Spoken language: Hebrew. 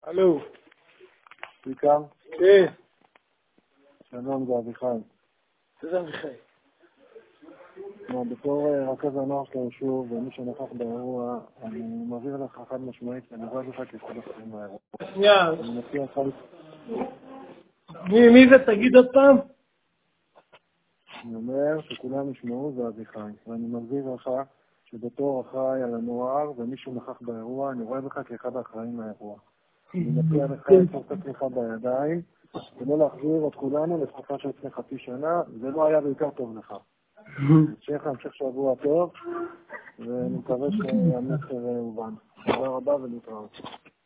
הלו. בעיקר? כן. שלום, זה אביחי. זה אביחי. בתור רכז הנוער של היישוב ומי שנכח באירוע, אני מעביר לך חד משמעית, אני רואה לך ככל אחרים באירוע. שנייה. אני מציע לך... מי זה? תגיד עוד פעם. אני אומר שכולם ישמעו, זה אביחי. ואני מעביר לך שבתור אחראי על הנוער ומי שנכח באירוע, אני רואה לך כאחד האחראים לאירוע. אני מציע לך לתת לך בידיים, ולא להחזיר את כולנו לתקופה של לפני חצי שנה, זה לא היה בעיקר טוב לך. שיהיה לך המשך שבוע טוב, ואני מקווה שהמסר הובן. תודה רבה ולהתראות.